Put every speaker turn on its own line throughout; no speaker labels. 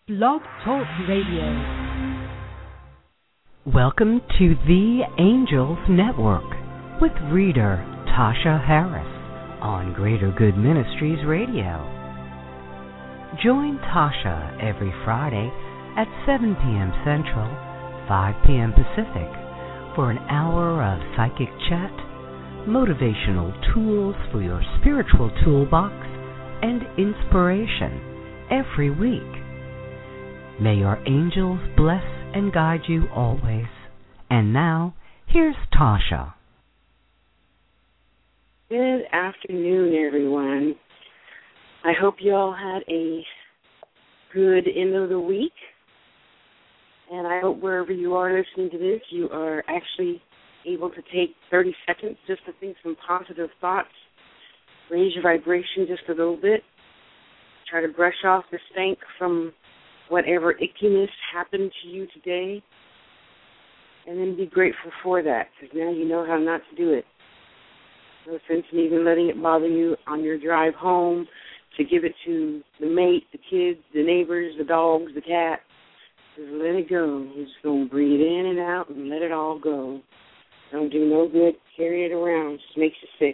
Blog Talk Radio. Welcome to the Angels Network with reader Tasha Harris on Greater Good Ministries Radio. Join Tasha every Friday at 7 p.m. Central, 5 p.m. Pacific for an hour of psychic chat, motivational tools for your spiritual toolbox, and inspiration every week. May your angels bless and guide you always. And now, here's Tasha.
Good afternoon, everyone. I hope you all had a good end of the week. And I hope wherever you are listening to this, you are actually able to take 30 seconds just to think some positive thoughts, raise your vibration just a little bit, try to brush off the stank from whatever ickiness happened to you today, and then be grateful for that, because now you know how not to do it. No sense in even letting it bother you on your drive home, to give it to the mate, the kids, the neighbors, the dogs, the cat. Just let it go. You're just going to breathe in and out and let it all go. Don't do no good. Carry it around. It just makes you sick.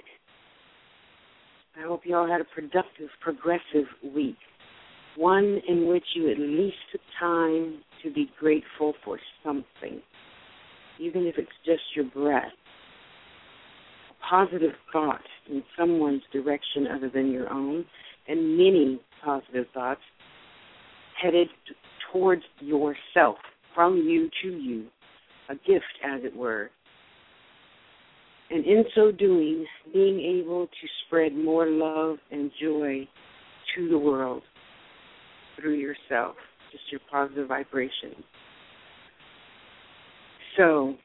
I hope you all had a productive, progressive week. One in which you at least took time to be grateful for something, even if it's just your breath. A positive thought in someone's direction other than your own, and many positive thoughts headed towards yourself, from you to you, a gift, as it were. And in so doing, being able to spread more love and joy to the world through yourself, just your positive vibration. So,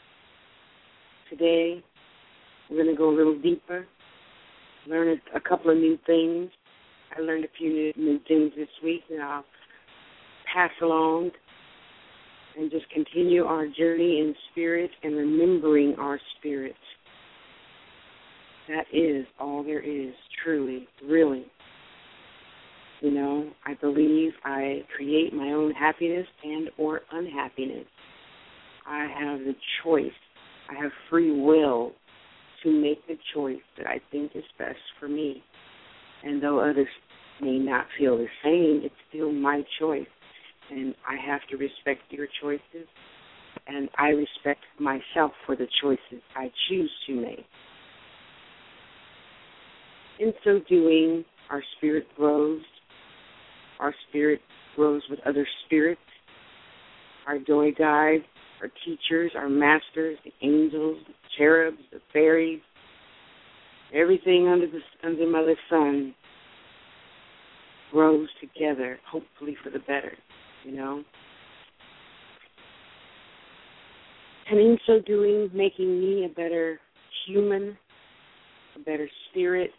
today, we're going to go a little deeper, learn a couple of new things. I learned a few new things this week that I'll pass along and just continue our journey in spirit and remembering our spirit. That is all there is, truly, really. You know, I believe I create my own happiness and or unhappiness. I have the choice. I have free will to make the choice that I think is best for me. And though others may not feel the same, it's still my choice. And I have to respect your choices, and I respect myself for the choices I choose to make. In so doing, our spirit grows. Our spirit grows with other spirits. Our joy guides, our teachers, our masters, the angels, the cherubs, the fairies, everything under Mother Sun grows together, hopefully for the better, you know. And in so doing, making me a better human, a better spirit,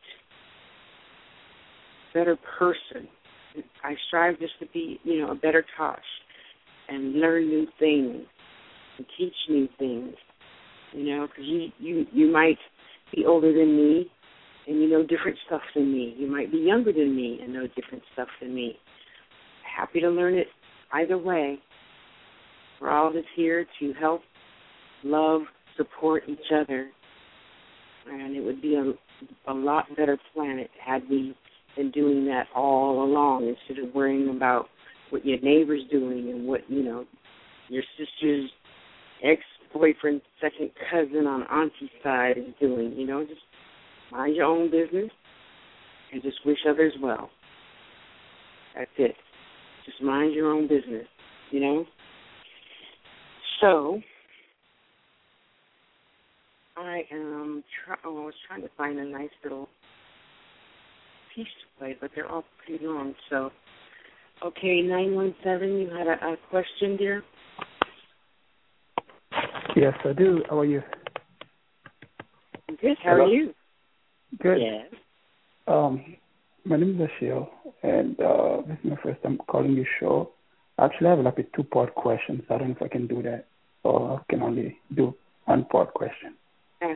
better person. I strive just to be, a better Tosh and learn new things and teach new things, because you might be older than me and you know different stuff than me. You might be younger than me and know different stuff than me. Happy to learn it either way. We're all just here to help, love, support each other, and it would be a lot better planet had we been doing that all along instead of worrying about what your neighbor's doing and what, your sister's ex-boyfriend's second cousin on auntie's side is doing. Just mind your own business and just wish others well. That's it. Just mind your own business, So, I was trying to find a nice little piece to play, but they're all pretty long. So, okay, 917, you had a question, dear?
Yes, I do. How are you?
Good. How are you?
Good.
Yes.
My name is Ashil, and this is my first time calling your show. Actually, I have like a two-part question, so I don't know if I can do that, or I can only do one-part question.
Ask.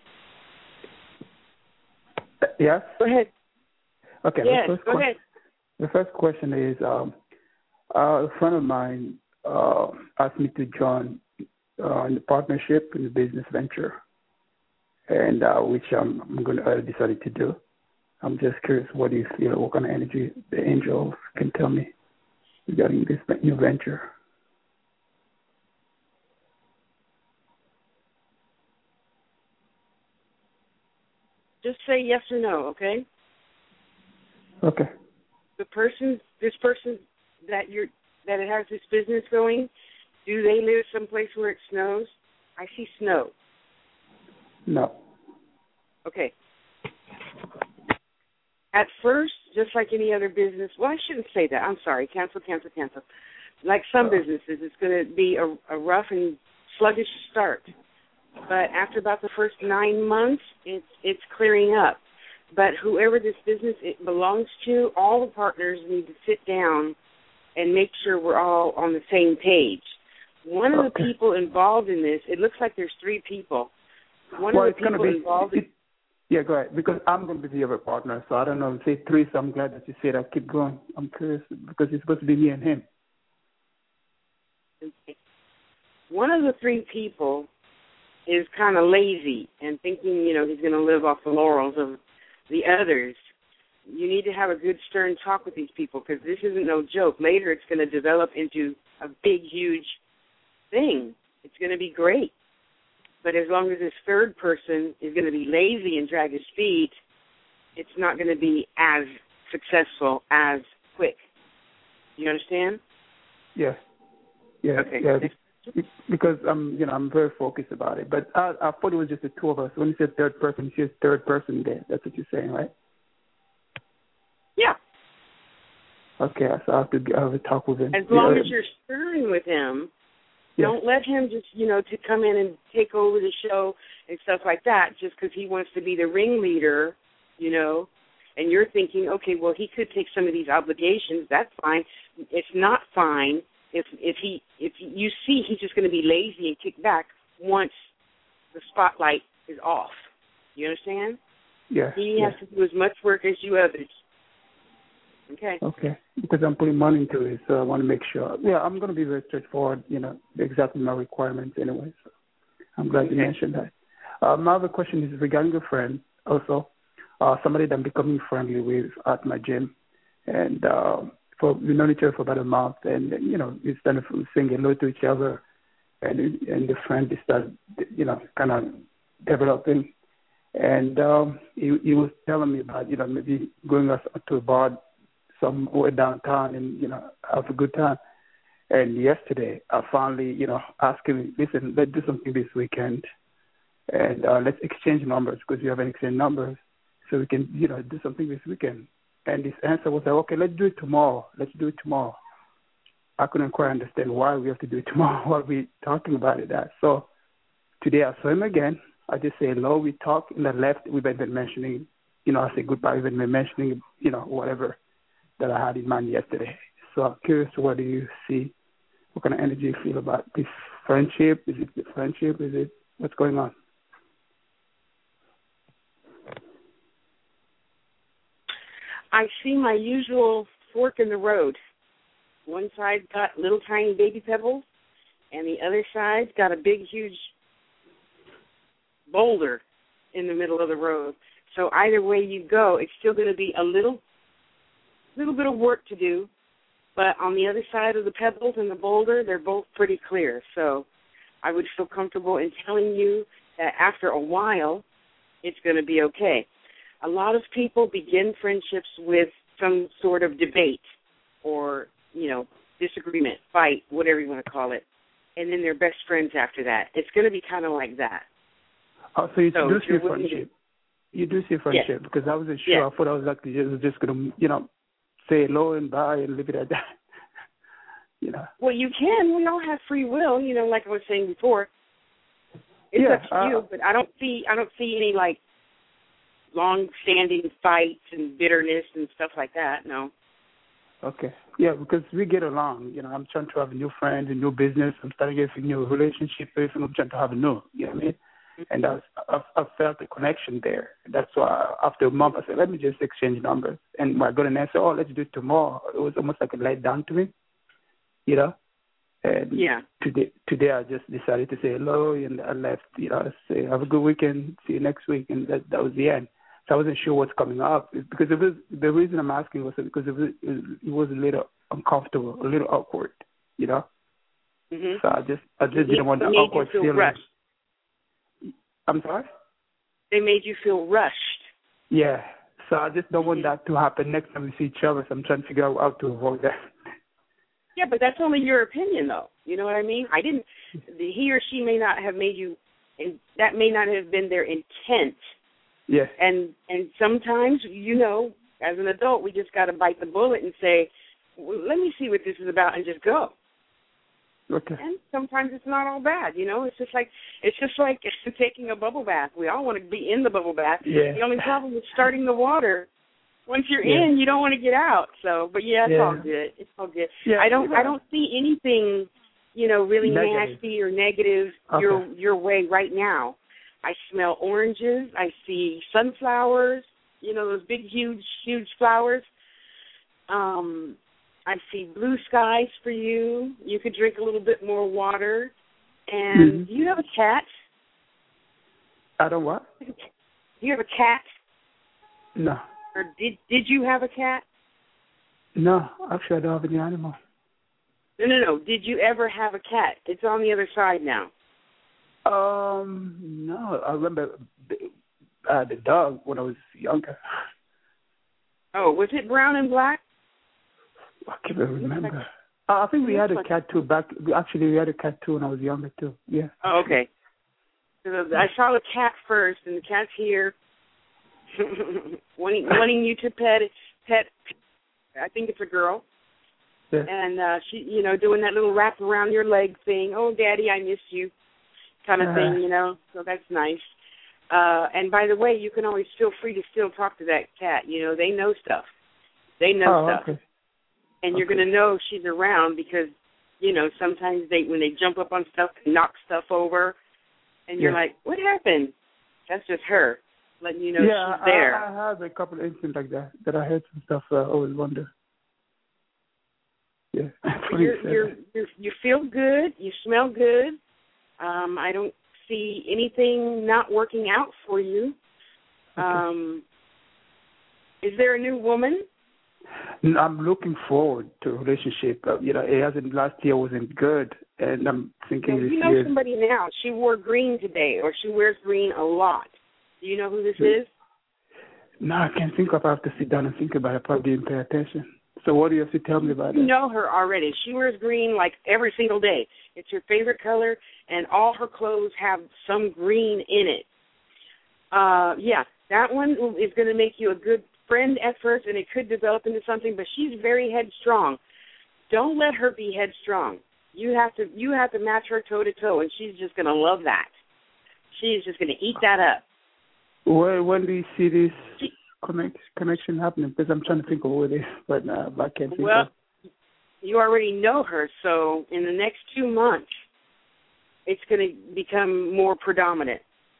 Yes?
Go ahead.
Okay.
Yes, go ahead.
The first question is, a friend of mine asked me to join in the partnership in the business venture, and which I decided to do. I'm just curious, what do you feel? What kind of energy the angels can tell me regarding this new venture?
Just say yes or no, okay?
Okay.
This person that it has this business going, do they live someplace where it snows? I see snow.
No.
Okay. At first, just like any other business, well, I shouldn't say that. I'm sorry. Cancel. Like some businesses, it's going to be a rough and sluggish start. But after about the first 9 months, it's clearing up. But whoever this business it belongs to, all the partners need to sit down and make sure we're all on the same page. One of the people involved in this, it looks like there's 3 people. One of the people involved in...
Yeah, go ahead, because I'm going to be the other partner, so I don't know, say 3, so I'm glad that you said that. Keep going. I'm curious, because it's supposed to be me and him.
One of the 3 people is kind of lazy and thinking, he's going to live off the laurels of the others. You need to have a good, stern talk with these people, because this isn't no joke. Later, it's going to develop into a big, huge thing. It's going to be great. But as long as this third person is going to be lazy and drag his feet, it's not going to be as successful as quick. You understand?
Yes. Yeah.
Okay.
Yeah. Because I'm very focused about it. But I thought it was just the 2 of us. When you said third person, you said third person there. That's what you're saying, right?
Yeah.
Okay, so I have a talk with him.
As long as you're stern with him, don't let him just, to come in and take over the show and stuff like that just because he wants to be the ringleader, and you're thinking, okay, well, he could take some of these obligations. That's fine. It's not fine if you see he's just going to be lazy and kick back once the spotlight is off. You understand?
Yeah.
He has to do as much work as you others. Okay.
Okay. Because I'm putting money into it, so I want to make sure. Yeah, I'm going to be very straightforward, exactly my requirements anyway. So I'm glad you mentioned that. My other question is regarding a friend also, somebody that I'm becoming friendly with at my gym. And we've known each other for about a month, and, we started saying hello to each other, and the friend started, kind of developing. And he was telling me about, maybe going us to a bar somewhere downtown and, have a good time. And yesterday, I finally, asked him, listen, let's do something this weekend. And let's exchange numbers because we haven't exchanged numbers. So we can, do something this weekend. And his answer was like, okay, let's do it tomorrow. I couldn't quite understand why we have to do it tomorrow while we're talking about it. So today I saw him again. I just say hello. We talk and I left. We've been mentioning, I say goodbye. We've been mentioning, whatever that I had in mind yesterday. So I'm curious, what do you see? What kind of energy you feel about this friendship? Is it the friendship? Is it what's going on?
I see my usual fork in the road. One side got little tiny baby pebbles, and the other side got a big, huge boulder in the middle of the road. So either way you go, it's still going to be a little bit of work to do, but on the other side of the pebbles and the boulder, they're both pretty clear. So I would feel comfortable in telling you that after a while, it's going to be okay. A lot of people begin friendships with some sort of debate or, disagreement, fight, whatever you want to call it, and then they're best friends after that. It's going to be kind of like that.
Oh, so you do see friendship. You do see friendship, because I wasn't sure.
Yeah.
I thought I was just going to, say hello and bye and leave it at that.
Well, you can. We all have free will, like I was saying before. It's up to you, but I don't see any like long-standing fights and bitterness and stuff like that. No.
Okay. Yeah, because we get along. I'm trying to have a new friend, a new business. I'm starting to get a new relationship. I'm trying to have a new. You know what I mean? And I felt a connection there. That's why after a month I said, let me just exchange numbers. And my good answer, oh, let's do it tomorrow. It was almost like a letdown to me, you know. And today I just decided to say hello, and I left, you know, say have a good weekend, see you next week, and that was the end. So I wasn't sure what's coming up because it was, the reason I'm asking was because it was a little uncomfortable, a little awkward, you know. Mm-hmm. So I just didn't want the awkward feeling. Rushed. I'm sorry?
They made you feel rushed.
Yeah. So I just don't want that to happen next time we see each other. So I'm trying to figure out how to avoid that.
Yeah, but that's only your opinion, though. You know what I mean? He or she may not have made you, and that may not have been their intent.
Yes.
And sometimes, you know, as an adult, we just got to bite the bullet and say, well, let me see what this is about, and just go.
Okay.
And sometimes it's not all bad, you know. It's just like taking a bubble bath. We all want to be in the bubble bath.
Yeah.
The only problem is starting the water. Once you're in, you don't want to get out. So, but it's all good. It's all good. Yeah, I don't see anything, you know, really nasty or negative your way right now. I smell oranges. I see sunflowers. You know, those big, huge flowers. I see blue skies for you. You could drink a little bit more water. And do you have a cat?
I don't what?
Do you have a cat?
No.
Or did you have a cat?
No, actually I don't have any animal.
No. Did you ever have a cat? It's on the other side now.
No. I remember the dog when I was younger.
Oh, was it brown and black?
I can't remember. I think we had a cat too we had a cat too when I was younger too. Yeah.
Oh, okay. So I saw the cat first, and the cat's here, wanting you to pet. I think it's a girl. Yeah. And she, you know, doing that little wrap around your leg thing. Oh, Daddy, I miss you, kind of thing, you know. So that's nice. And by the way, you can always feel free to still talk to that cat. You know, they know stuff. They know stuff. Okay. And you're going to know she's around because, you know, sometimes when they jump up on stuff and knock stuff over, and you're like, what happened? That's just her letting you know she's there.
I have a couple of incidents like that I heard some stuff. I always wonder. Yeah.
You feel good. You smell good. I don't see anything not working out for you. Okay. Is there a new woman?
I'm looking forward to a relationship. You know, last year wasn't good, and I'm thinking this year.
You know somebody now. She wore green today, or she wears green a lot. Do you know who this is?
No, I can't think of. I have to sit down and think about it. I probably didn't pay attention. So what do you have to tell me about it?
You know her already. She wears green like every single day. It's her favorite color, and all her clothes have some green in it. That one is going to make you a good friend at first, and it could develop into something, but she's very headstrong. Don't let her be headstrong. You have to match her toe to toe, and she's just going to love that. She's just going to eat that up.
When do you see this connection happening? Because I'm trying to think of what it is, but I can't think of.
You already know her, so in the next 2 months, it's going to become more predominant.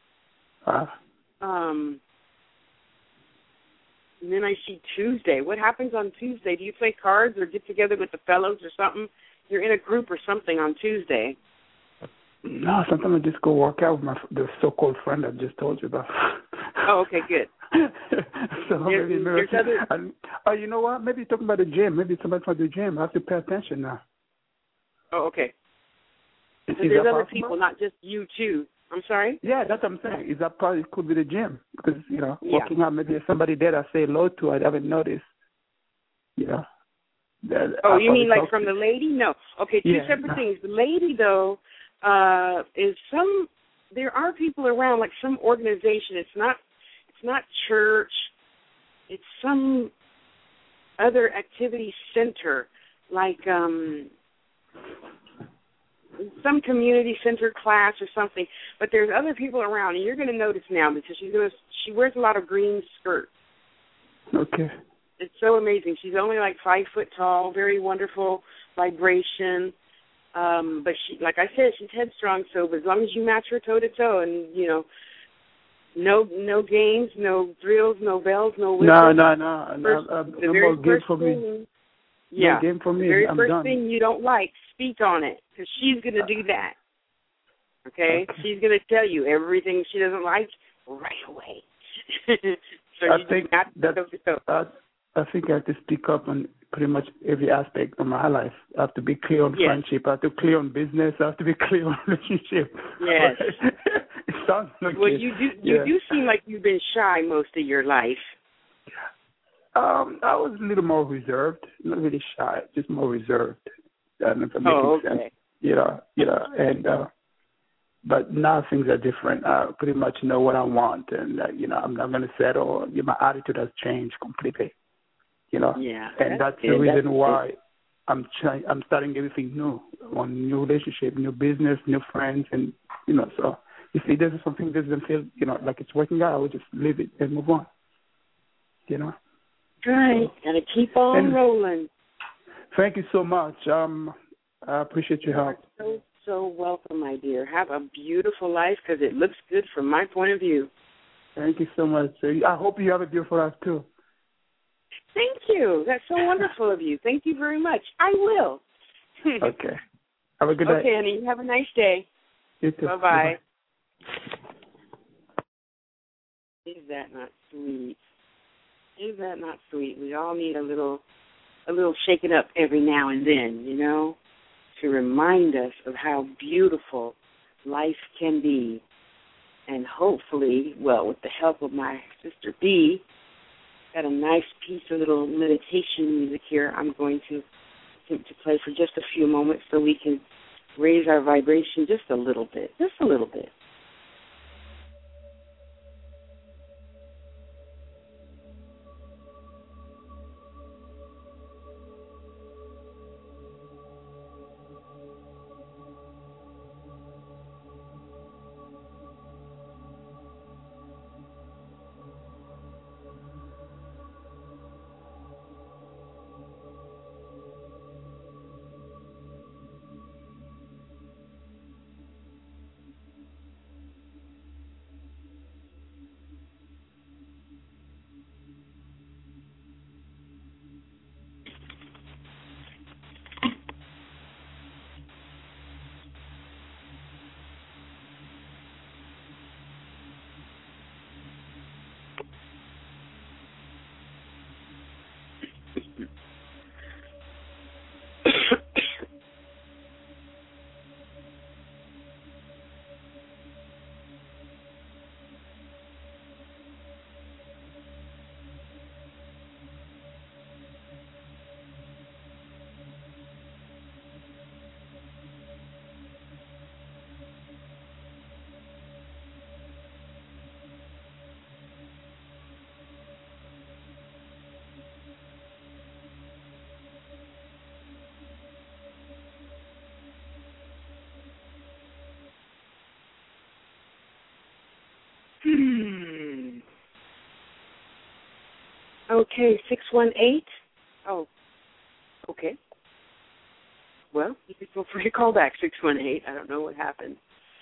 And then I see Tuesday. What happens on Tuesday? Do you play cards or get together with the fellows or something? You're in a group or something on Tuesday.
No, sometimes I just go work out with the so-called friend I just told you about.
Oh, okay, good.
So you know what? Maybe you're talking about the gym. Maybe somebody from the gym. I have to pay attention now.
Oh, okay. So there's other people, not just you two. I'm sorry?
Yeah, that's what I'm saying. Is that probably could be the gym because, you know, working out, maybe there's somebody there I say hello to I haven't noticed. You know.
You mean like from the lady? No. Okay, two separate things. The lady, though, there are people around, like some organization. It's not church. It's some other activity center, like some community center class or something. But there's other people around, and you're going to notice now because she wears a lot of green skirts.
Okay.
It's so amazing. She's only like 5 foot tall, very wonderful vibration. But she, like I said, she's headstrong. So as long as you match her toe to toe, and no games, no drills, no bells, no whistles.
No.
The
No
very
more game
first
for me.
thing,
No game for me.
the very
I'm
first
done.
thing you don't like, speak on it, because she's going to do that. Okay? She's going to tell you everything she doesn't like right away. So
I
you
think
just not toe to toe.
I think I have to speak up on pretty much every aspect of my life. I have to be clear on friendship. I have to be clear on business. I have to be clear on relationship.
Yes.
It sounds like
well,
it.
you do seem like you've been shy most of your life.
I was a little more reserved, not really shy, just more reserved. If I'm making sense. And but now things are different. I pretty much know what I want, and I'm not going to settle. My attitude has changed completely.
Yeah,
and that's the reason why I'm starting everything new. I want new relationship, new business, new friends, and so if it doesn't something doesn't feel like it's working out, I would just leave it and move on.
Right, gotta keep on rolling.
Thank you so much. I appreciate your help.
You're so welcome, my dear. Have a beautiful life, because it looks good from my point of view.
Thank you so much. I hope you have a beautiful life too.
Thank you. That's so wonderful of you. Thank you very much. I will.
Okay. Have a good day.
Okay, honey. Have a nice day.
You too.
Bye-bye.
Bye-bye.
Is that not sweet? Is that not sweet? We all need a little shaking up every now and then, to remind us of how beautiful life can be. And hopefully, with the help of my sister B, got a nice piece of little meditation music here I'm going to attempt to play for just a few moments so we can raise our vibration just a little bit. Just a little bit. Okay, 618. Oh, okay. Well, you can feel free to call back 618. I don't know what happened.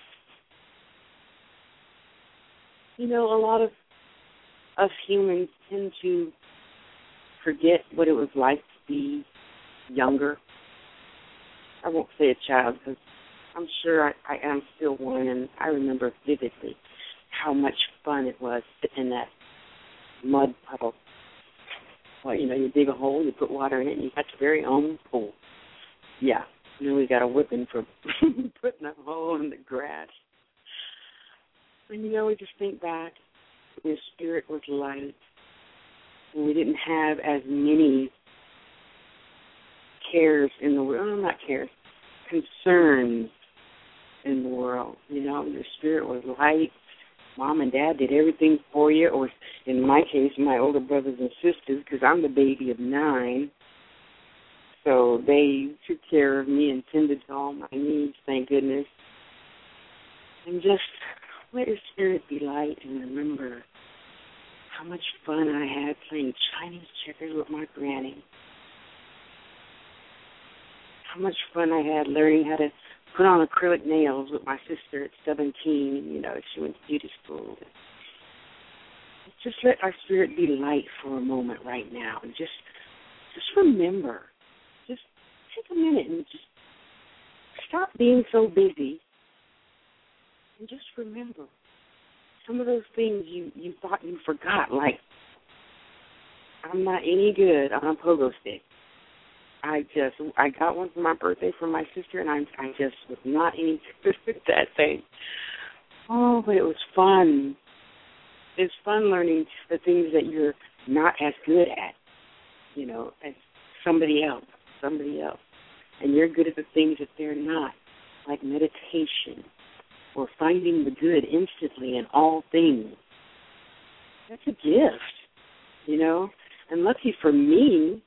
A lot of us humans tend to forget what it was like to be younger. I won't say a child, because I'm sure I am still one, and I remember vividly how much fun it was sitting in that mud puddle. Well, you dig a hole, you put water in it, and you got your very own pool. Yeah, we got a whipping for putting a hole in the grass. And, we just think back when spirit was light, and we didn't have as many cares in the world. Not cares, concerns in the world. Your spirit was light. Mom and Dad did everything for you, or in my case, my older brothers and sisters, because I'm the baby of 9. So they took care of me and tended to all my needs, thank goodness. And just let your spirit be light, and remember how much fun I had playing Chinese checkers with my granny. how much fun I had learning how to put on acrylic nails with my sister at 17. You know, she went to beauty school. Just let our spirit be light for a moment right now, and just remember. Just take a minute and just stop being so busy, and just remember some of those things you thought you forgot, like I'm not any good on a pogo stick. I got one for my birthday from my sister, and I just was not any good at that thing. Oh, but it was fun. It's fun learning the things that you're not as good at, you know, as somebody else. And you're good at the things that they're not, like meditation or finding the good instantly in all things. That's a gift, you know. And lucky for me,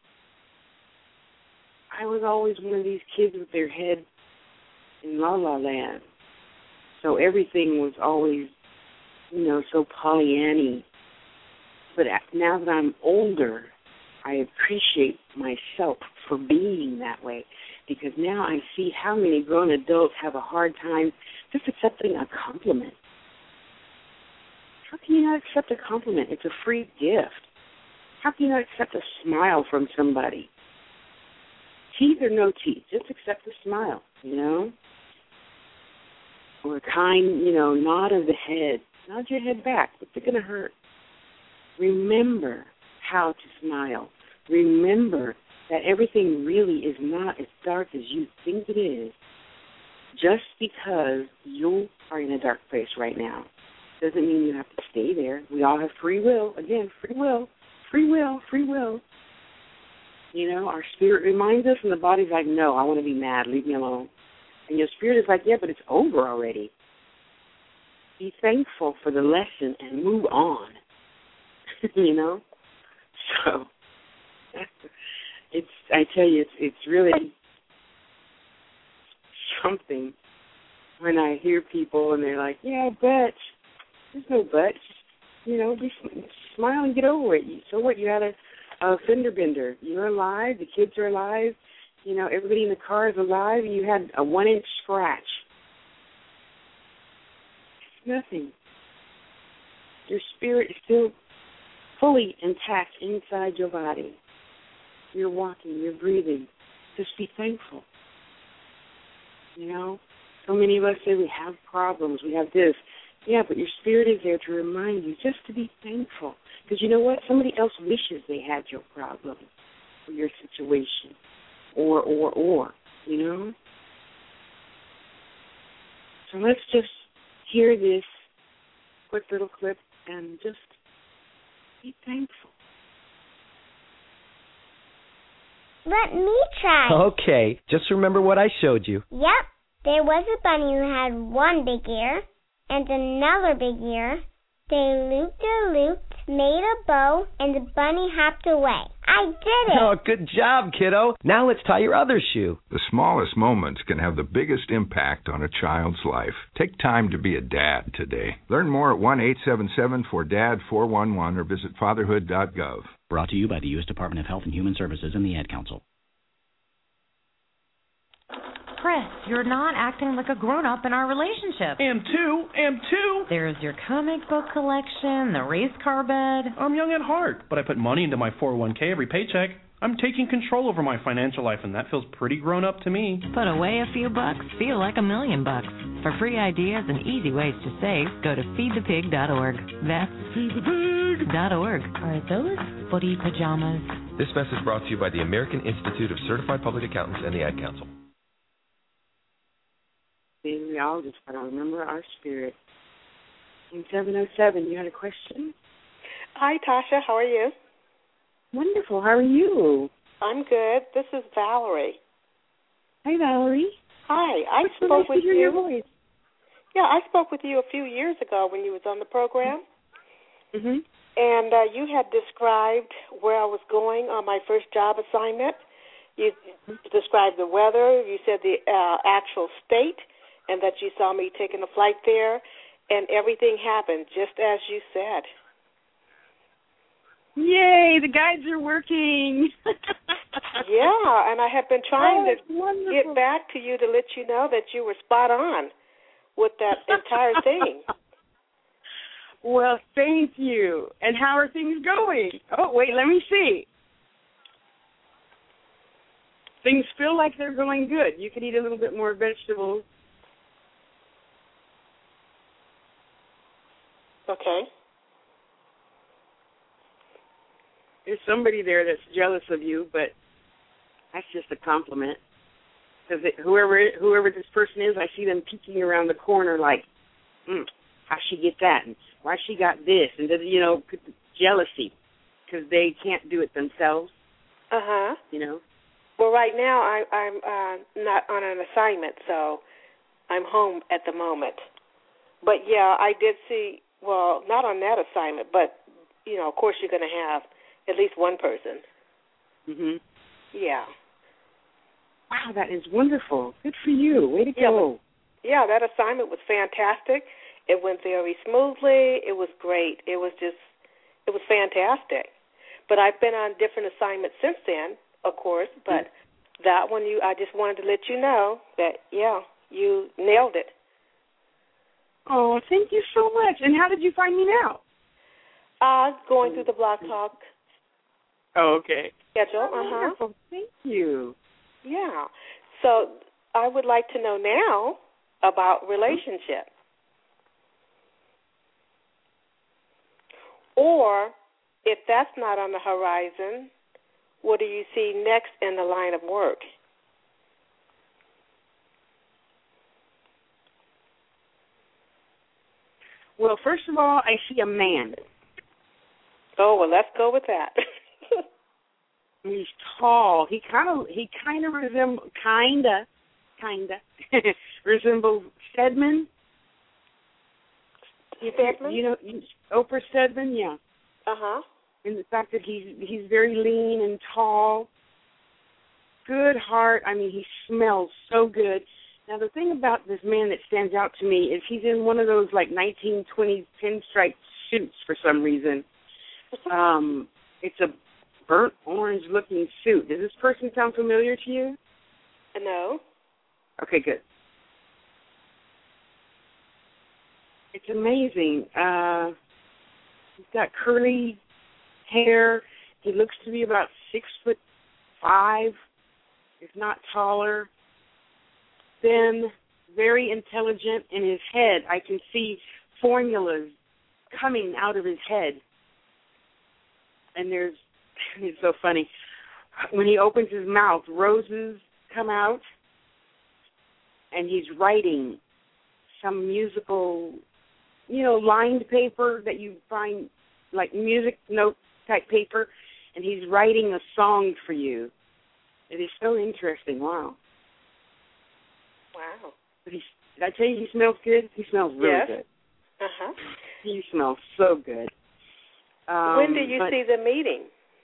I was always one of these kids with their head in la-la land. So everything was always, you know, so Pollyanny. But now that I'm older, I appreciate myself for being that way, because now I see how many grown adults have a hard time just accepting a compliment. How can you not accept a compliment? It's a free gift. How can you not accept a smile from somebody? Teeth or no teeth, just accept the smile, you know? Or a kind, you know, nod of the head. Nod your head back. What's it going to hurt? Remember how to smile. Remember that everything really is not as dark as you think it is. Just because you are in a dark place right now doesn't mean you have to stay there. We all have free will. Again, free will. Free will, free will. You know, our spirit reminds us, and the body's like, no, I want to be mad. Leave me alone. And your spirit is like, yeah, but it's over already. Be thankful for the lesson and move on. You know? So, I tell you, it's really something when I hear people and they're like, yeah, but. There's no but. You know, smile and get over it. So what? You had a fender bender. You're alive. The kids are alive. You know, everybody in the car is alive. And you had a 1-inch scratch. It's nothing. Your spirit is still fully intact inside your body. You're walking. You're breathing. Just be thankful. You know, so many of us say we have problems. We have this. Yeah, but your spirit is there to remind you just to be thankful. Because you know what? Somebody else wishes they had your problem or your situation. Or, you know? So let's just hear this quick little clip and just be thankful.
Let me try.
Okay, just remember what I showed you.
Yep, there was a bunny who had one big ear and another big ear. They looped a loop, made a bow, and the bunny hopped away. I did it!
Oh, good job, kiddo. Now let's tie your other shoe.
The smallest moments can have the biggest impact on a child's life. Take time to be a dad today. Learn more at 1-877-4DAD-411 or visit fatherhood.gov.
Brought to you by the U.S. Department of Health and Human Services and the Ad Council.
Chris, you're not acting like a grown-up in our relationship.
Am too.
There's your comic book collection, the race car bed.
I'm young at heart, but I put money into my 401k every paycheck. I'm taking control over my financial life, and that feels pretty grown-up to me.
Put away a few bucks, feel like $1 million. For free ideas and easy ways to save, go to feedthepig.org. That's feedthepig.org.
Are those footy pajamas?
This message brought to you by the American Institute of Certified Public Accountants and the Ad Council.
We all just got to remember our spirit. In 707, you had a question?
Hi, Tasha. How are you?
Wonderful. How are you?
I'm good. This is Valerie.
Hi, Valerie.
Hi. I spoke with you. Your voice. Yeah, I spoke with you a few years ago when you was on the program.
Mhm.
And you had described where I was going on my first job assignment. You described the weather. You said the actual state, and that you saw me taking a flight there, and everything happened just as you said.
Yay, the guides are working.
Yeah, and I have been trying to
wonderful.
get back to you to let you know that you were spot on with that entire thing.
Well, thank you. And how are things going? Oh, wait, let me see. Things feel like they're going good. You could eat a little bit more vegetables.
Okay.
There's somebody there that's jealous of you, but that's just a compliment. Because whoever this person is, I see them peeking around the corner like, how'd she get that? And why she got this? And, jealousy, because they can't do it themselves.
Uh-huh.
You know?
Well, right now I'm not on an assignment, so I'm home at the moment. But, yeah, I did see, well, not on that assignment, but, of course you're going to have at least one person.
Mhm.
Yeah.
Wow, that is wonderful. Good for you. Way to go.
Yeah, that assignment was fantastic. It went very smoothly. It was great. It was fantastic. But I've been on different assignments since then, of course, but that one I just wanted to let you know that, you nailed it.
Oh, thank you so much. And how did you find me now?
Going through the Blog Talk.
Oh, okay.
Schedule.
Wonderful. Thank you.
Yeah. So I would like to know now about relationship. Or if that's not on the horizon, what do you see next in the line of work?
Well, first of all, I see a man.
Oh, well, let's go with that.
He's tall. He kind of resembles Stedman.
Stedman?
Oprah Stedman, yeah.
Uh-huh.
And the fact that he's very lean and tall. Good heart. I mean, he smells so good. Now, the thing about this man that stands out to me is he's in one of those, 1920s pinstripe suits for some reason. It's a burnt orange-looking suit. Does this person sound familiar to you?
No.
Okay, good. It's amazing. He's got curly hair. He looks to be about 6'5", if not taller. Thin, very intelligent. In his head, I can see formulas coming out of his head. And it's so funny. When he opens his mouth, roses come out, and he's writing some musical, lined paper that you find, like music note type paper, and he's writing a song for you. It is so interesting. Wow.
Wow.
But did I tell you he smells good? He smells really good.
Uh-huh.
He smells so good.
When do you see the meeting?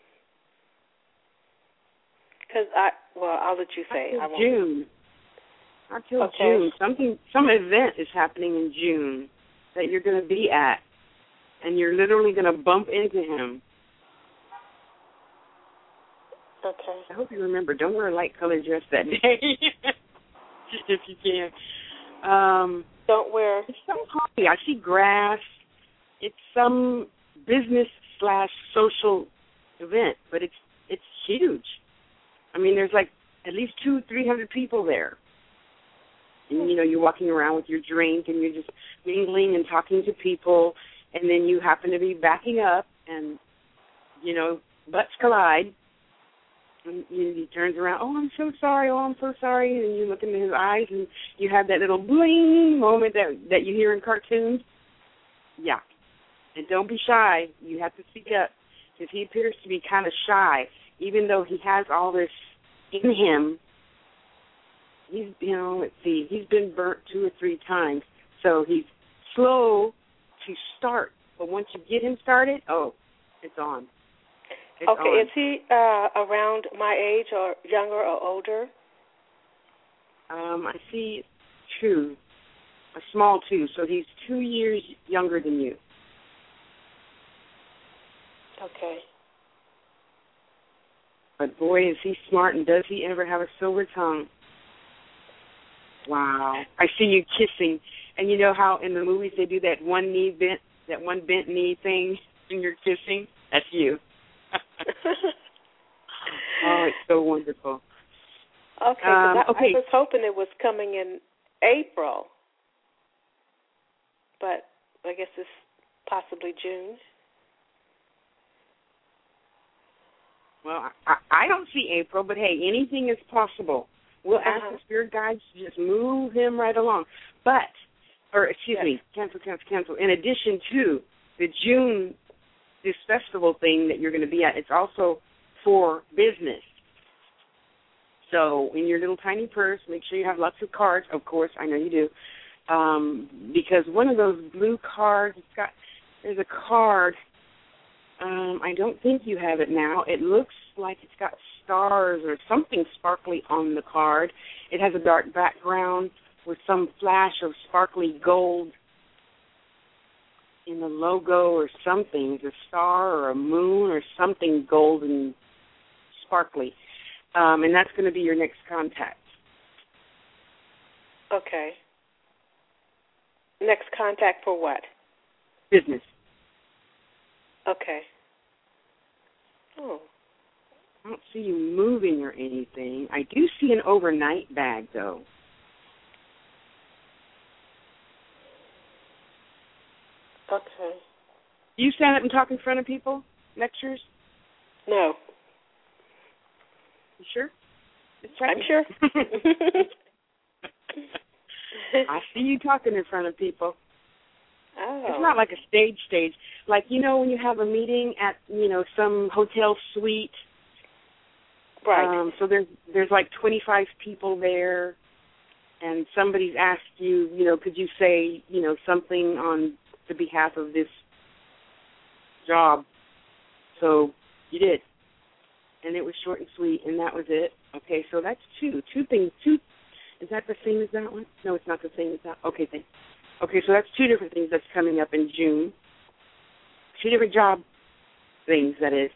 Because I'll let you say.
Until June. Until June. Some event is happening in June that you're going to be at, and you're literally going to bump into him.
Okay.
I hope you remember, don't wear a light-colored dress that day, if you can.
Don't wear.
It's some hobby. I see grass. It's some business/social event, but it's huge. I mean, there's at least 200-300 people there. And, you're walking around with your drink and you're just mingling and talking to people, and then you happen to be backing up and, butts collide. And he turns around, oh, I'm so sorry, and you look into his eyes and you have that little bling moment that you hear in cartoons. Yeah. And don't be shy. You have to speak up, because he appears to be kind of shy, even though he has all this in him. He's been burnt 2 or 3 times, so he's slow to start. But once you get him started, it's on. It's
okay,
on.
Is he around my age or younger or older?
I see 2, a small 2, so he's 2 years younger than you.
Okay.
But boy, is he smart, and does he ever have a silver tongue. Wow. I see you kissing. And you know how in the movies they do that one bent knee thing when you're kissing? That's you. Oh, it's so wonderful.
Okay, I was hoping it was coming in April, but I guess it's possibly June.
Well, I don't see April, but hey, anything is possible. We'll ask the spirit guides to just move him right along. Cancel. In addition to the June, this festival thing that you're going to be at, it's also for business. So in your little tiny purse, make sure you have lots of cards. Of course, I know you do. Because one of those blue cards, there's a card. I don't think you have it now. It looks like it's got stars or something sparkly on the card. It has a dark background with some flash of sparkly gold in the logo or something. It's a star or a moon or something golden sparkly. And that's going to be your next contact.
Okay. Next contact for what?
Business.
Okay. Oh.
I don't see you moving or anything. I do see an overnight bag, though.
Okay.
Do you stand up and talk in front of people? Lectures?
No.
You sure?
I'm sure.
I see you talking in front of people.
Oh.
It's not like a stage. Like, you know, when you have a meeting at, some hotel suite.
Right.
So there's like 25 people there, and somebody's asked you, could you say, something on the behalf of this job? So you did. And it was short and sweet, and that was it. Okay, so that's two things. Is that the same as that one? No, it's not the same as that. Okay, thanks. Okay, so that's two different things that's coming up in June. Two different job things, that is.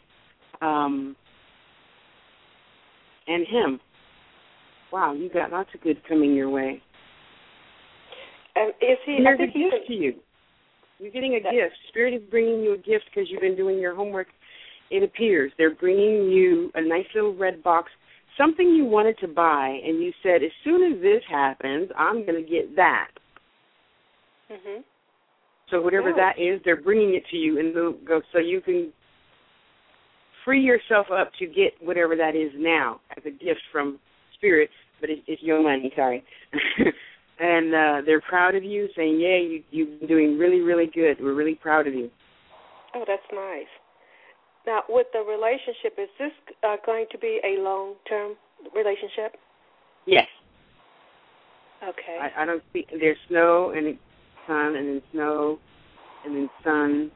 And him. Wow, you got lots of good coming your way.
And is he?
And there's a gift to you. You're getting a gift. Spirit is bringing you a gift because you've been doing your homework. It appears they're bringing you a nice little red box, something you wanted to buy, and you said, as soon as this happens, I'm going to get that.
Mm-hmm.
So whatever that is, they're bringing it to you, and so you can free yourself up to get whatever that is now as a gift from Spirit, but it's your money, sorry. And they're proud of you, saying, yeah, you've been doing really, really good. We're really proud of you.
Oh, that's nice. Now, with the relationship, is this going to be a long-term relationship?
Yes.
Okay.
I don't see, there's snow and sun and then snow and then sun.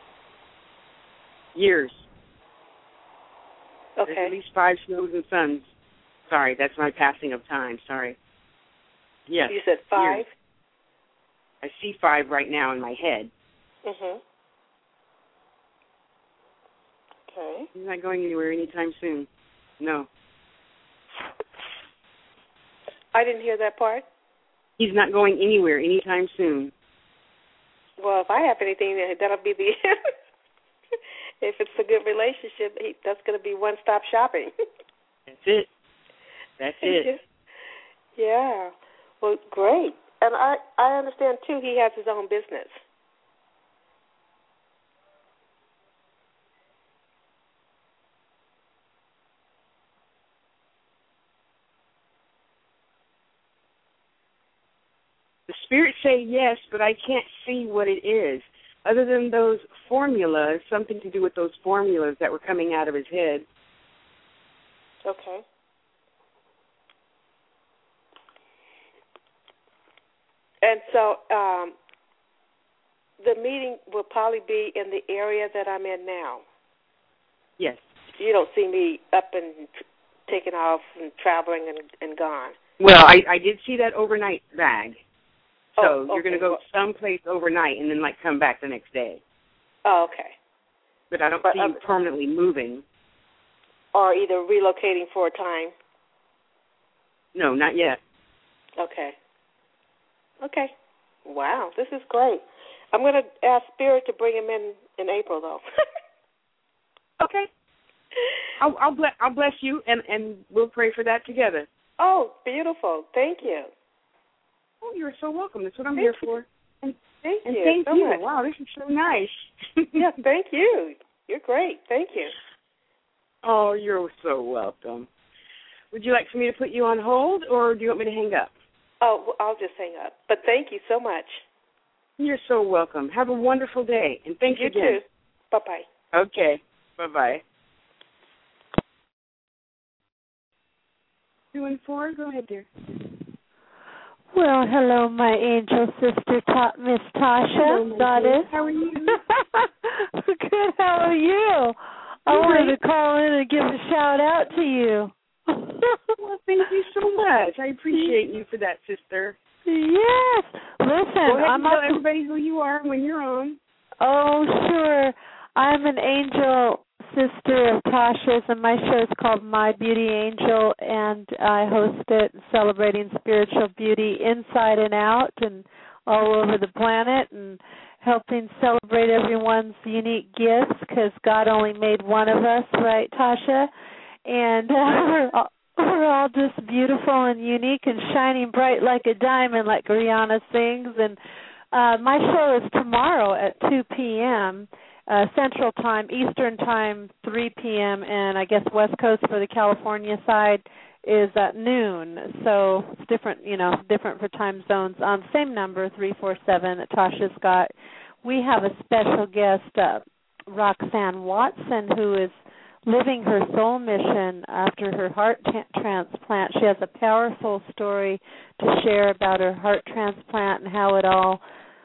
Years.
Okay.
There's at least 5 snows and suns. Sorry, that's my passing of time. Sorry. Yes.
You said 5?
Years. I see 5 right now in my head.
Mm-hmm. Okay.
He's not going anywhere anytime soon. No.
I didn't hear that part.
He's not going anywhere anytime soon.
Well, if I have anything, that'll be the if it's a good relationship, that's going to be one-stop shopping.
That's it. That's it.
Yeah. Well, great. And I understand, too, he has his own business.
The spirits say yes, but I can't see what it is. Other than those formulas, something to do with those formulas that were coming out of his head.
Okay. And so the meeting will probably be in the area that I'm in now.
Yes.
You don't see me up and taking off and traveling and gone.
Well, I did see that overnight bag. So
okay.
You're going to go someplace overnight and then, come back the next day.
Oh, okay.
But I don't see you permanently moving.
or either relocating for a time?
No, not yet.
Okay. Okay. Wow, this is great. I'm going to ask Spirit to bring him in April, though.
Okay. I'll bless you, and we'll pray for that together.
Oh, beautiful. Thank you.
Oh, you're so welcome. That's what I'm here for.
Thank
and
you
thank
so
you.
much.
Wow, this is so nice.
Yeah, thank you. You're great. Thank you.
Oh, you're so welcome. Would you like for me to put you on hold, or do you want me to hang up?
Oh, well, I'll just hang up. But thank you so much.
You're so welcome. Have a wonderful day, and thanks again.
You too. Bye-bye.
Okay. Bye-bye. 2 and 4, go ahead, dear.
Well, hello, my angel sister, Miss Tasha.
Hello,
Goddess.
How are you?
Good, how are you? I wanted to call in and give a shout-out to you.
Well, thank you so much. I appreciate you for that, sister.
Yes. Listen,
Go ahead and
I'm
tell everybody who you are when you're on.
Oh, sure. I'm an angel sister of Tasha's, and my show is called My Beauty Angel, and I host it celebrating spiritual beauty inside and out and all over the planet, and helping celebrate everyone's unique gifts, because God only made one of us, right, Tasha? And we're all just beautiful and unique and shining bright like a diamond, like Rihanna sings. And my show is tomorrow at 2 p.m., Central Time, Eastern Time, 3 p.m., and I guess West Coast for the California side is at noon. So it's different, different for time zones. Same number, 347 that Tasha's got. We have a special guest, Roxanne Watson, who is living her soul mission after her heart transplant. She has a powerful story to share about her heart transplant and how it all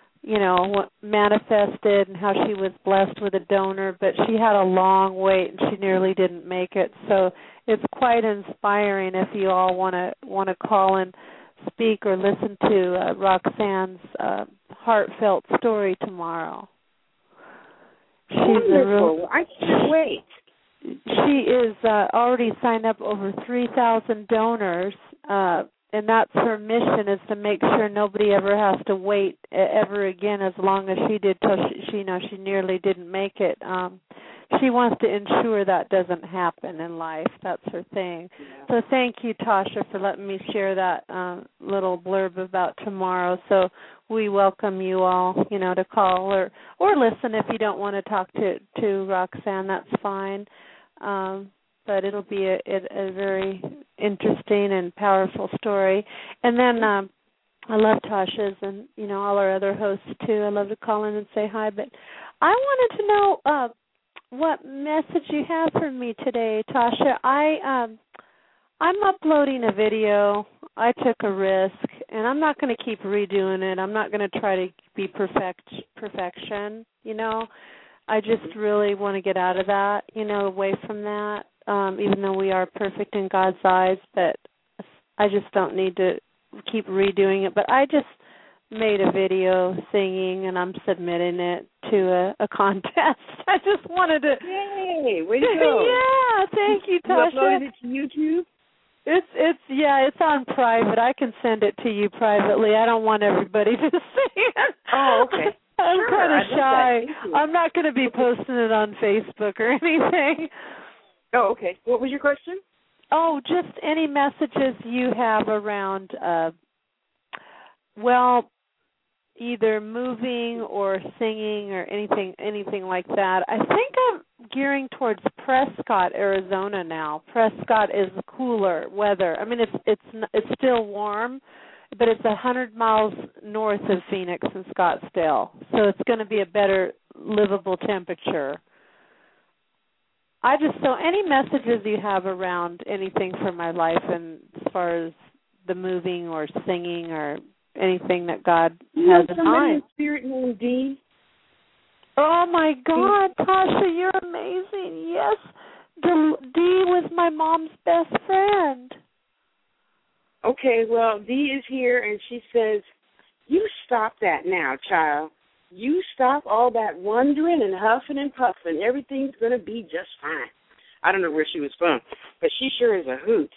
manifested and how she was blessed with a donor, but she had a long wait and she nearly didn't make it. So it's quite inspiring if you all want to call and speak or listen to Roxanne's heartfelt story tomorrow. She's
wonderful. I can't wait.
She is already signed up over 3,000 donors, and that's her mission, is to make sure nobody ever has to wait ever again as long as she did till she nearly didn't make it. She wants to ensure that doesn't happen in life. That's her thing. Yeah. So thank you, Tasha, for letting me share that little blurb about tomorrow. So we welcome you all, to call or listen if you don't want to talk to Roxanne. That's fine. But it'll be a very interesting and powerful story. And then I love Tasha's and, all our other hosts, too. I love to call in and say hi. But I wanted to know what message you have for me today, Tasha. I'm uploading a video. I took a risk, and I'm not going to keep redoing it. I'm not going to try to be perfection, I just really want to get out of that, away from that. Even though we are perfect in God's eyes, but I just don't need to keep redoing it. But I just made a video singing, and I'm submitting it to a contest. I just wanted to...
Yay! Way to go!
Yeah, thank you, Tasha.
You uploaded it to YouTube?
It's on private. I can send it to you privately. I don't want everybody to see it.
Oh, okay.
I'm
sure,
kind of shy. I'm not going to be
Okay.
posting it on Facebook or anything.
Oh, okay. What was your question?
Oh, just any messages you have around, either moving or singing or anything like that. I think I'm gearing towards Prescott, Arizona now. Prescott is cooler weather. I mean, it's still warm, but it's 100 miles north of Phoenix and Scottsdale, so it's going to be a better livable temperature. So any messages you have around anything for my life, and as far as the moving or singing or anything that God has in mind.
Spirit named Dee.
Oh my God, Tasha, you're amazing. Yes, Dee was my mom's best friend.
Okay, well, Dee is here, and she says, you stop that now, child. You stop all that wondering and huffing and puffing. Everything's going to be just fine. I don't know where she was from, but she sure is a hoot.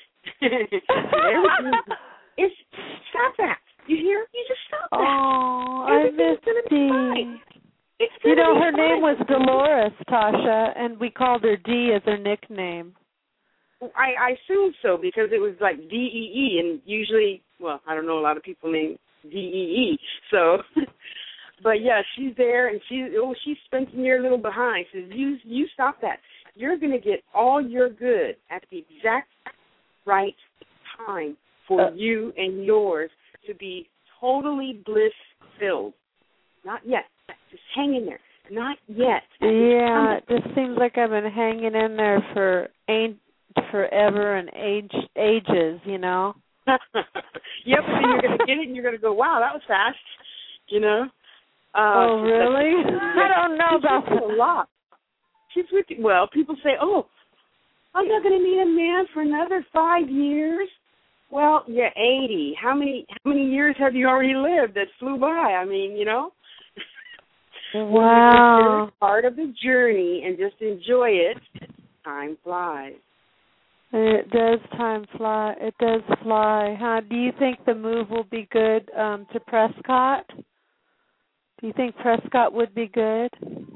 Stop that. You hear? You just stop that.
Oh, I miss Dee.
You
know, her name was Dolores, Tasha, and we called her Dee as her nickname.
I assume so, because it was like D-E-E, and usually, well, I don't know a lot of people named D-E-E, so... But, yeah, she's there, and she's spanking your little behind. She says, you stop that. You're going to get all your good at the exact right time for you and yours to be totally bliss-filled. Not yet. Just hang in there. Not yet.
Yeah, it just seems like I've been hanging in there for forever and ages, you know?
Yep, and you're going to get it, and you're going to go, wow, that was fast, you know?
Oh, really? I don't know about
that. A lot. She's with you. Well, people say, oh, I'm not going to meet a man for another 5 years. Well, you're 80. How many years have you already lived that flew by? I mean, you know?
Wow.
It's part of the journey, and just enjoy it. Time flies.
It does time fly. It does fly. Huh? Do you think the move will be good to Prescott? Do you think Prescott would be good?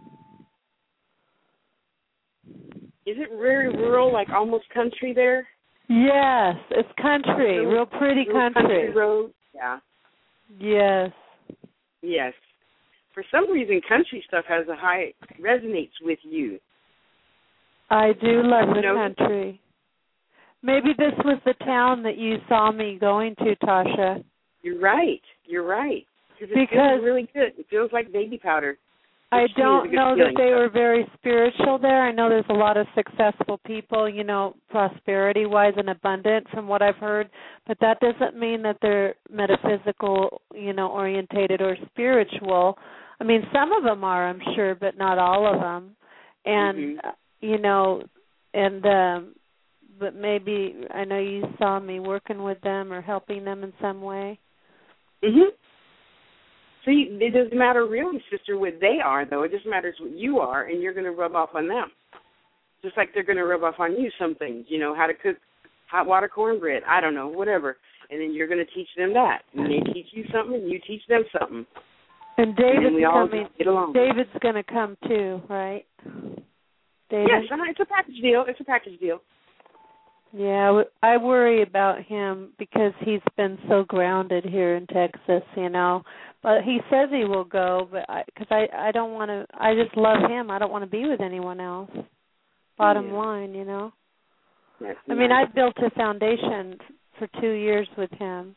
Is it very rural, like almost country there?
Yes, it's country, real pretty country.
Road, yeah.
Yes.
Yes. For some reason, country stuff resonates with you.
I do love the country. Maybe this was the town that you saw me going to, Tasha.
You're right. Because it feels really good. It feels like baby powder.
I don't know that they were very spiritual there. I know there's a lot of successful people, you know, prosperity-wise and abundant from what I've heard, but that doesn't mean that they're metaphysical, you know, orientated or spiritual. I mean, some of them are, I'm sure, but not all of them. And, you know, and but maybe, I know you saw me working with them or helping them in some way.
See, it doesn't matter really, sister, what they are, though. It just matters what you are, and you're going to rub off on them. Just like they're going to rub off on you some things, you know, how to cook hot water cornbread, I don't know, whatever. And then you're going to teach them that. And they teach you something, and you teach them something.
And David's
coming.
David's going to come too, right? David?
Yes, it's a package deal.
Yeah, I worry about him because he's been so grounded here in Texas, you know. But he says he will go, but because I don't want to. I just love him. I don't want to be with anyone else. Bottom line, you know. I mean, I've built a foundation for 2 years with him,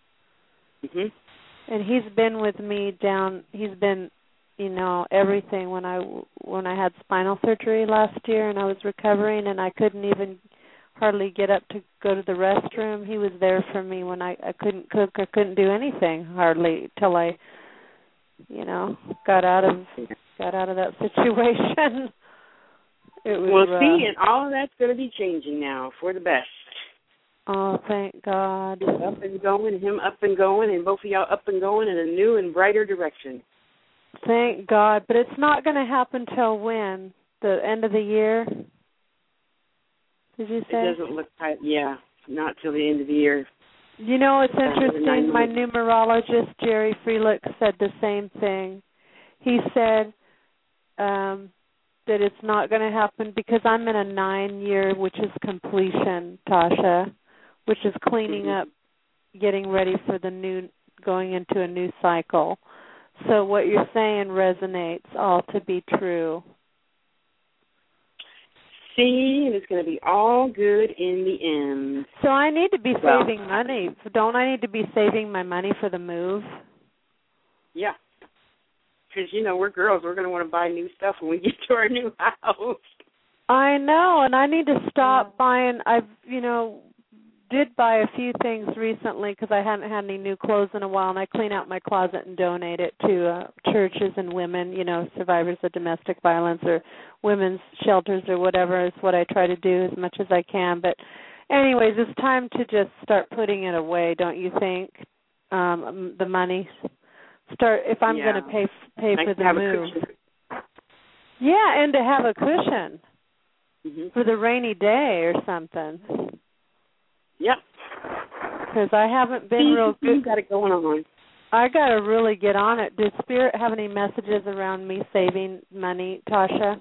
and he's been with me down. He's been, you know, everything when I had spinal surgery last year and I was recovering and I couldn't even hardly get up to go to the restroom. He was there for me when I couldn't cook or couldn't do anything hardly till I, you know, got out of that situation. It was
see, and all of that's going to be changing now for the best.
Oh, thank God.
Up and going, him up and going, and both of y'all up and going in a new and brighter direction.
Thank God. But it's not going to happen till when? The end of the year? Did you say?
It doesn't look like, not till the end of the year.
You know, it's interesting. My numerologist, Jerry Freelick, said the same thing. He said that it's not going to happen because I'm in a 9-year, which is completion, Tasha, which is cleaning up, getting ready for the new, going into a new cycle. So what you're saying resonates all to be true.
See, and it's going to be all good in the end.
So I need to be saving money. Don't I need to be saving my money for the move?
Yeah. Because, you know, we're girls. We're going to want to buy new stuff when we get to our new house.
I know, and I need to stop buying. I've, you know, did buy a few things recently because I hadn't had any new clothes in a while, and I clean out my closet and donate it to churches and women, you know, survivors of domestic violence or women's shelters or whatever is what I try to do as much as I can. But anyways, it's time to just start putting it away, don't you think, the money? Start if I'm going to pay for the move. Yeah, and to have a cushion. for the rainy day or something.
Yep.
Because I haven't been real good.
You got it going on.
I got to really get on it. Does Spirit have any messages around me saving money, Tasha?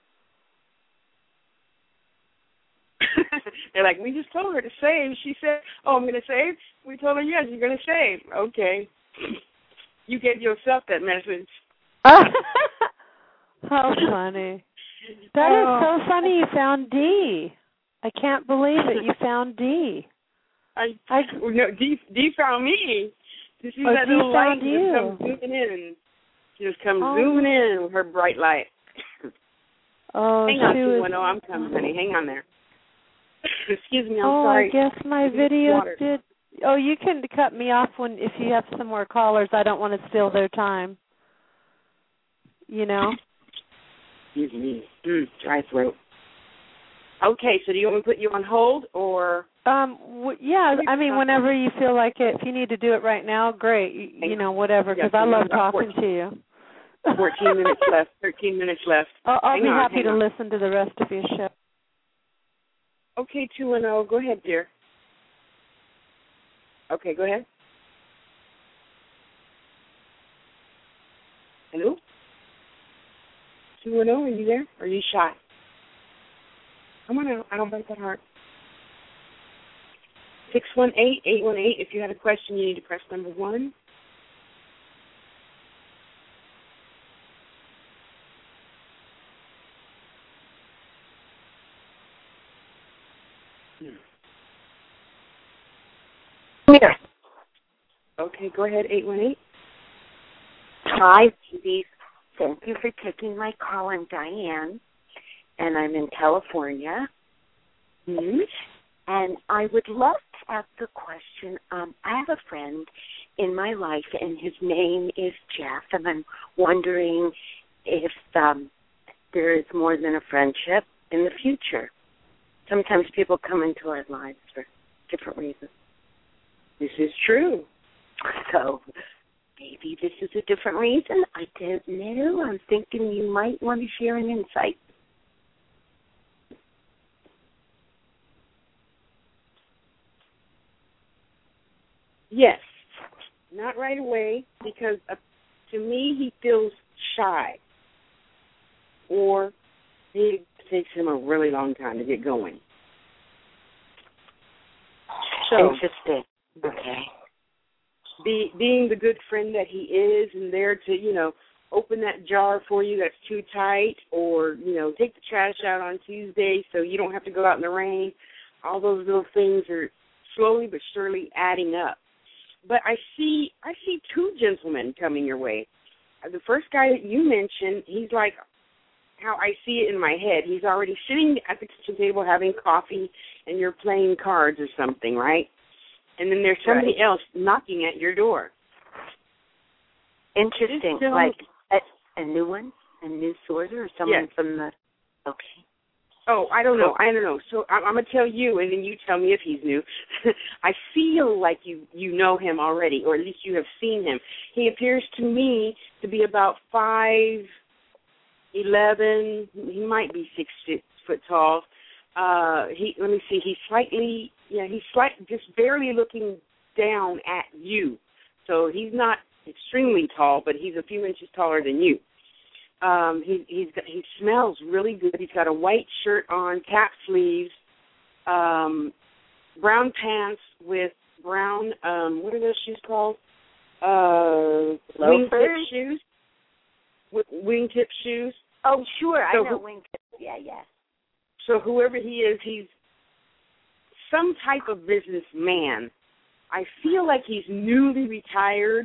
They're like, we just told her to save. She said, oh, I'm going to save? We told her, yes, you're going to save. Okay. You gave yourself that message.
How funny. That is so funny you found D. I can't believe it. You found D.
No, D found me. She sees that
D
little light
found you.
just comes zooming in. She just comes zooming in with her bright light.
Oh,
hang on, 210. I'm coming, honey. Hang on there. Excuse me, I'm sorry.
I guess my video did. Oh, you can cut me off if you have some more callers. I don't want to steal their time. You know?
Excuse me. Dry throat. Okay, so do you want me to put you on hold or?
Yeah, I mean, whenever you feel like it. If you need to do it right now, great. You know, whatever, because I love talking to you.
14 minutes left, 13 minutes left.
I'll be happy to listen to the rest of your show.
Okay, 210. Go ahead, dear. Okay, go ahead. Hello? 210, are you there? Or are you shy? Come on out. I don't break that heart. 618-818. If you had a question, you need to press number 1.
Here.
Okay, go ahead, 818.
Hi, babies. Thank you for taking my call. I'm Diane, and I'm in California.
Mm-hmm.
And I would love to ask a question. I have a friend in my life, and his name is Jeff, and I'm wondering if there is more than a friendship in the future. Sometimes people come into our lives for different reasons.
This is true.
So maybe this is a different reason. I don't know. I'm thinking you might want to share an insight.
Yes. Not right away, because to me he feels shy. Or it takes him a really long time to get going. So,
interesting. Okay.
Being the good friend that he is and there to, open that jar for you that's too tight or, take the trash out on Tuesday so you don't have to go out in the rain. All those little things are slowly but surely adding up. But I see 2 gentlemen coming your way. The first guy that you mentioned, he's like how I see it in my head. He's already sitting at the kitchen table having coffee and you're playing cards or something, right? And then there's somebody else knocking at your door.
Interesting. Like a new one? A new sorter or someone from the... Okay.
Oh, I don't know. So I'm going to tell you, and then you tell me if he's new. I feel like you know him already, or at least you have seen him. He appears to me to be about 5'11". He might be 6 foot tall. Let me see. He's just barely looking down at you. So he's not extremely tall, but he's a few inches taller than you. He smells really good. He's got a white shirt on, cap sleeves, brown pants with brown, what are those shoes called? Wingtip shoes. Wingtip shoes.
Oh, sure. I know wingtips. Yeah.
So whoever he is, he's some type of businessman. I feel like he's newly retired.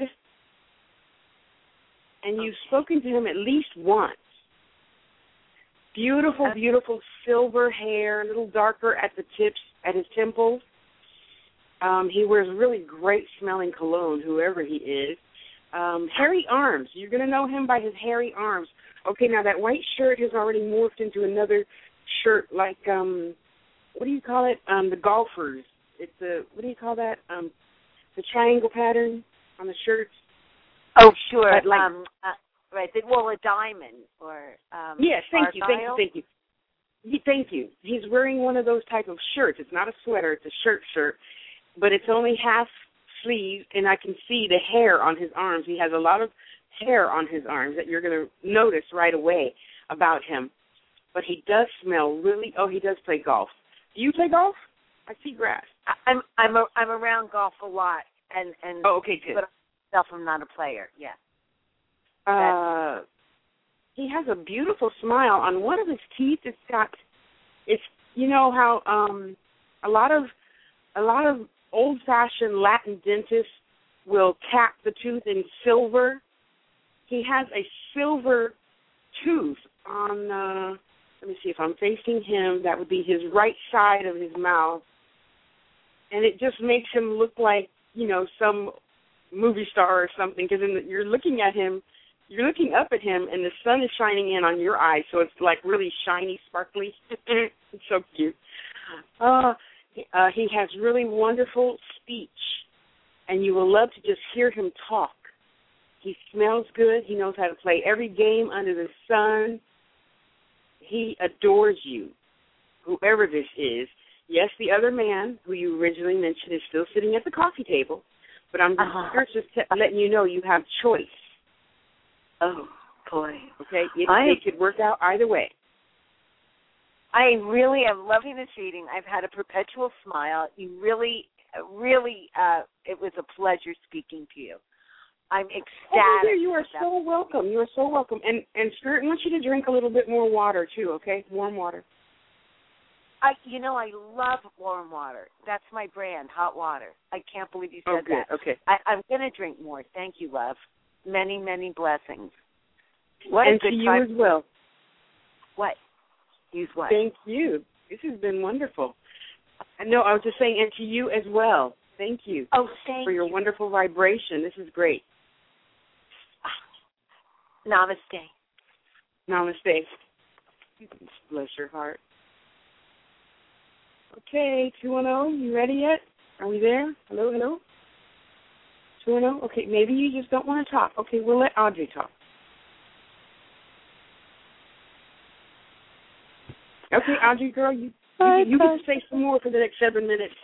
And you've spoken to him at least once. Beautiful, beautiful silver hair, a little darker at the tips, at his temples. He wears really great smelling cologne, whoever he is. Hairy arms. You're going to know him by his hairy arms. Okay, now that white shirt has already morphed into another shirt like, what do you call it? The golfers. It's what do you call that? The triangle pattern on the shirts.
Oh, sure. Right. Well, a diamond or
yes, thank you. Thank you. He's wearing one of those type of shirts. It's not a sweater. It's a shirt, but it's only half sleeve, and I can see the hair on his arms. He has a lot of hair on his arms that you're going to notice right away about him. But he does smell really. Oh, he does play golf. Do you play golf? I see grass.
I'm around golf a lot, and
oh, okay, good.
But myself, I'm not a player. Yeah.
He has a beautiful smile on one of his teeth. It's you know how a lot of old-fashioned Latin dentists will cap the tooth in silver. He has a silver tooth on. Let me see if I'm facing him. That would be his right side of his mouth, and it just makes him look like some movie star or something. Because you're looking at him. You're looking up at him, and the sun is shining in on your eyes, so it's like really shiny, sparkly. It's so cute. He has really wonderful speech, and you will love to just hear him talk. He smells good. He knows how to play every game under the sun. He adores you, whoever this is. Yes, the other man, who you originally mentioned, is still sitting at the coffee table, but I'm just letting you know you have choice.
Oh, boy.
Okay, it could work out either way.
I really am loving this reading. I've had a perpetual smile. You really, it was a pleasure speaking to you. I'm ecstatic.
Oh, you are so welcome. You are so welcome. And Spirit wants you to drink a little bit more water, too, okay? Warm water.
I love warm water. That's my brand, hot water. I can't believe you said that.
Okay.
I'm going to drink more. Thank you, love. Many, many blessings. What
and
a good
to you
time.
as well.
What? Use what?
Thank you. This has been wonderful. No, I was just saying, and to you as well. Thank you.
Oh, thank
for your
you.
wonderful vibration. This is great.
Namaste.
Namaste. Bless your heart. Okay, 210, you ready yet? Are we there? Hello, hello? 210? Okay, maybe you just don't want to talk. Okay, we'll let Audrey talk. Okay, Audrey, girl, you can say some more for the next 7 minutes.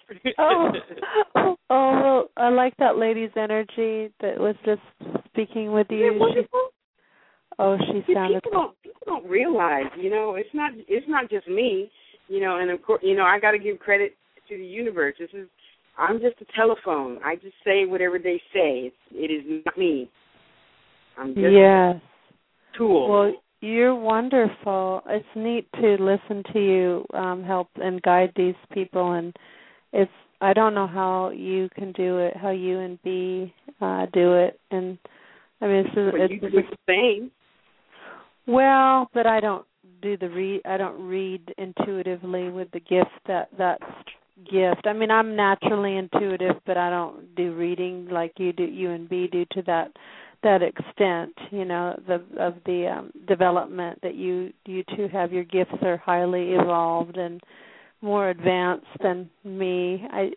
Well, I like that lady's energy that was just speaking with you. She sounded.
People don't realize, it's not just me, and of course, I got to give credit to the universe. I'm just a telephone. I just say whatever they say. It is not me. I'm just a tool.
Well, you're wonderful. It's neat to listen to you help and guide these people, and I don't know how you can do it, how you and B do it, and I mean it's
you do the same.
Well, but I don't I don't read intuitively with the gift that's gift. I mean, I'm naturally intuitive, but I don't do reading like you and B do to that extent, of the development that you two have. Your gifts are highly evolved and more advanced than me. I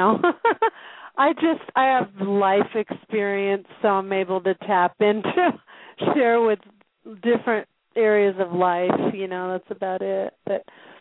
have life experience, so I'm able to tap into share with different areas of life. That's about it. But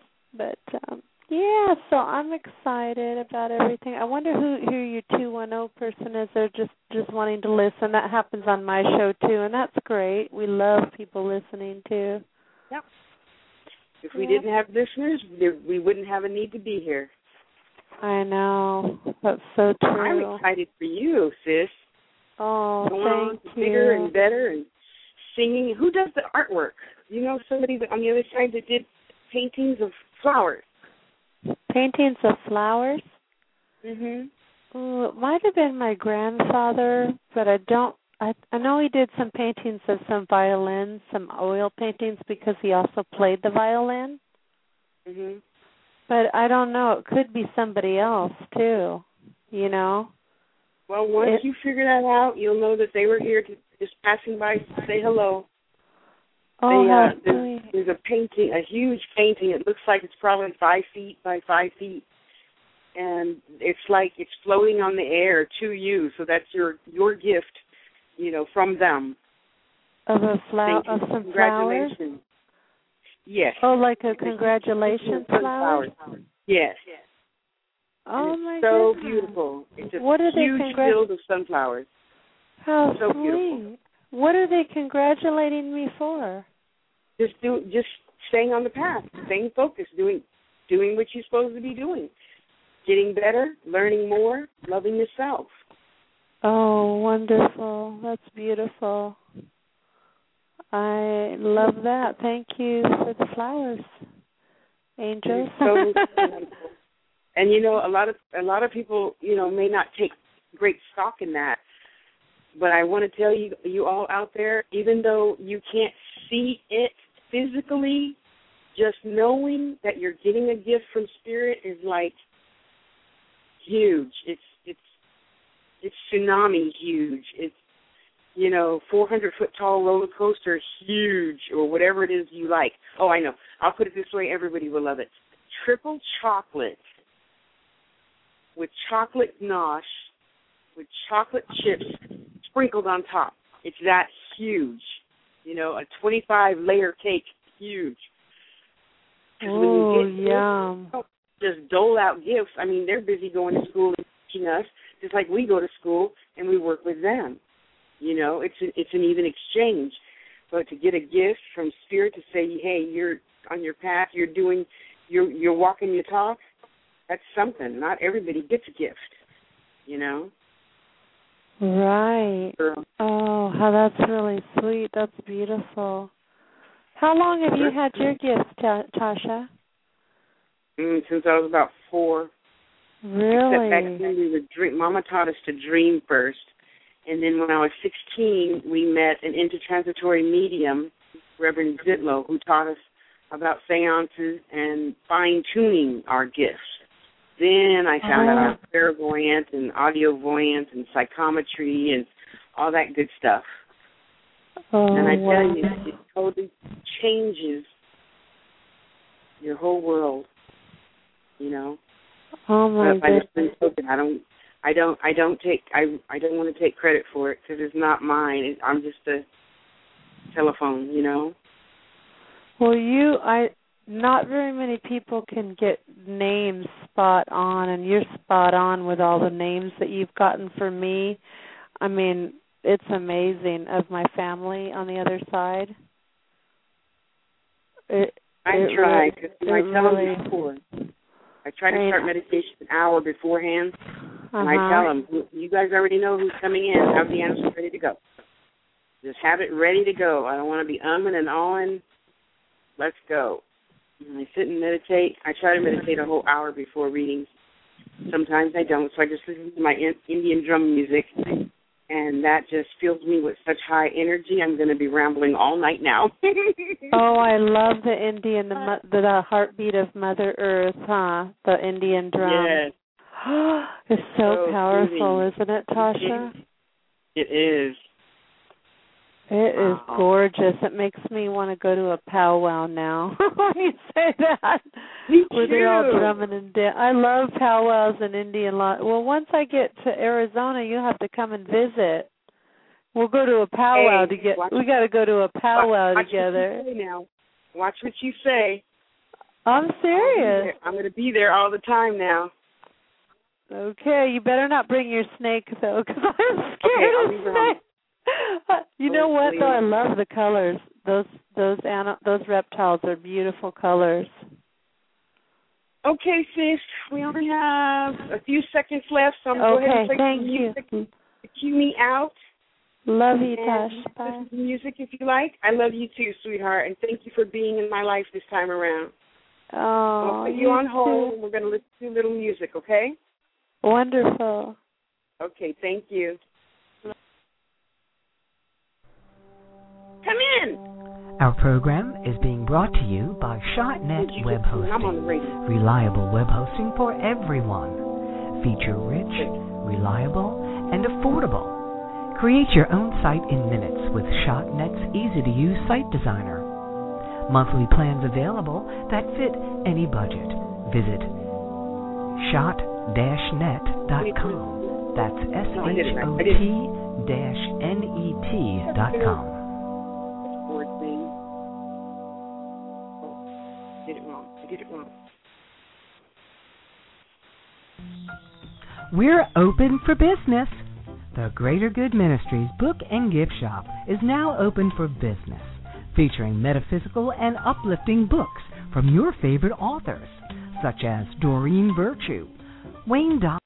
so I'm excited about everything. I wonder who your 210 person is. They're just wanting to listen. That happens on my show too, and that's great. We love people listening too.
Yep. If we didn't have listeners, we wouldn't have a need to be here.
I know. That's so true.
I'm excited for you, sis.
Oh,
thank you. Bigger and better and singing. Who does the artwork? Somebody on the other side that did paintings of flowers.
Paintings of flowers?
Mhm.
Oh, it might have been my grandfather, but I know he did some paintings of some violins, some oil paintings, because he also played the violin.
Mhm.
But I don't know. It could be somebody else too. Well,
once you figure that out, you'll know that they were here just passing by to say hello.
Oh,
there's a painting, a huge painting. It looks like it's probably 5 feet by 5 feet, and it's like it's floating on the air to you. So that's your gift, from them.
Of some flowers.
Congratulations. Yes.
Oh, like a congratulations flower?
Yes.
Oh, my
so
goodness.
Beautiful. It's a
what are
huge field of sunflowers.
How
so
sweet.
Beautiful.
What are they congratulating me for?
Just staying on the path, staying focused, doing what you're supposed to be doing, getting better, learning more, loving yourself.
Oh, wonderful. That's beautiful. I love that. Thank you for the flowers, angels.
So and a lot of people, may not take great stock in that. But I want to tell you all out there, even though you can't see it physically, just knowing that you're getting a gift from Spirit is like huge. It's tsunami huge. It's 400-foot tall roller coaster huge, or whatever it is you like. Oh, I know. I'll put it this way: everybody will love it. Triple chocolate with chocolate ganache with chocolate chips sprinkled on top. It's that huge. A 25-layer cake, huge.
Oh, yum.
Just dole out gifts. I mean, they're busy going to school and teaching us, just like we go to school and we work with them. It's an even exchange. But to get a gift from Spirit to say, hey, you're on your path, you're walking your talk, that's something. Not everybody gets a gift,
Right. Oh, how that's really sweet. That's beautiful. How long have you had your gifts, Tasha?
Since I was about 4.
Really?
Back then we would dream. Mama taught us to dream first. And then when I was 16, we met an intertransitory medium, Reverend Zitlow, who taught us about seances and fine-tuning our gifts. Then I found out about clairvoyance and audiovoyance and psychometry and all that good stuff. And I tell you, it totally changes your whole world.
Oh my goodness!
I don't want to take credit for it because it's not mine. I'm just a telephone.
Well, not very many people can get names spot on, and you're spot on with all the names that you've gotten for me. I mean, it's amazing, of my family on the other side.
I try to start meditation an hour beforehand, and I tell them, you guys already know who's coming in. Have the answers ready to go. Just have it ready to go. I don't want to be umming and ahhing. Let's go. And I sit and meditate. I try to meditate a whole hour before readings. Sometimes I don't, so I just listen to my Indian drum music, and that just fills me with such high energy. I'm going to be rambling all night now.
Oh, I love the Indian, the heartbeat of Mother Earth, huh? The Indian drum.
Yes.
It's so powerful, isn't it, Tasha?
It is.
It is gorgeous. It makes me want to go to a powwow now when you say that.
Me
where
too.
They're all drumming and dancing. I love powwows in Indian law. Well, once I get to Arizona, you'll have to come and visit. We'll go to a powwow we got to go to a powwow together.
Watch what you say now. Watch what you say.
I'm serious.
I'm going to be there all the time now.
Okay, you better not bring your snake though, because I'm scared of snakes. You know what though? I love the colors. Those reptiles are beautiful colors.
Okay, sis. We only have a few seconds left, so I'm going to go ahead and play some music to cue me out.
Love you, Tash.
Listen to music if you like. I love you too, sweetheart, and thank you for being in my life this time around.
Oh,
I'll put you on hold, and we're going to listen to a little music, okay?
Wonderful.
Okay, thank you. Come in.
Our program is being brought to you by Shotnet Web Hosting. Reliable web hosting for everyone. Feature-rich, reliable, and affordable. Create your own site in minutes with Shotnet's easy-to-use site designer. Monthly plans available that fit any budget. Visit shot-net.com. That's SHOT-NET.com.
I did it wrong.
We're open for business. The Greater Good Ministries Book and Gift Shop is now open for business, featuring metaphysical and uplifting books from your favorite authors, such as Doreen Virtue, Wayne Dyer,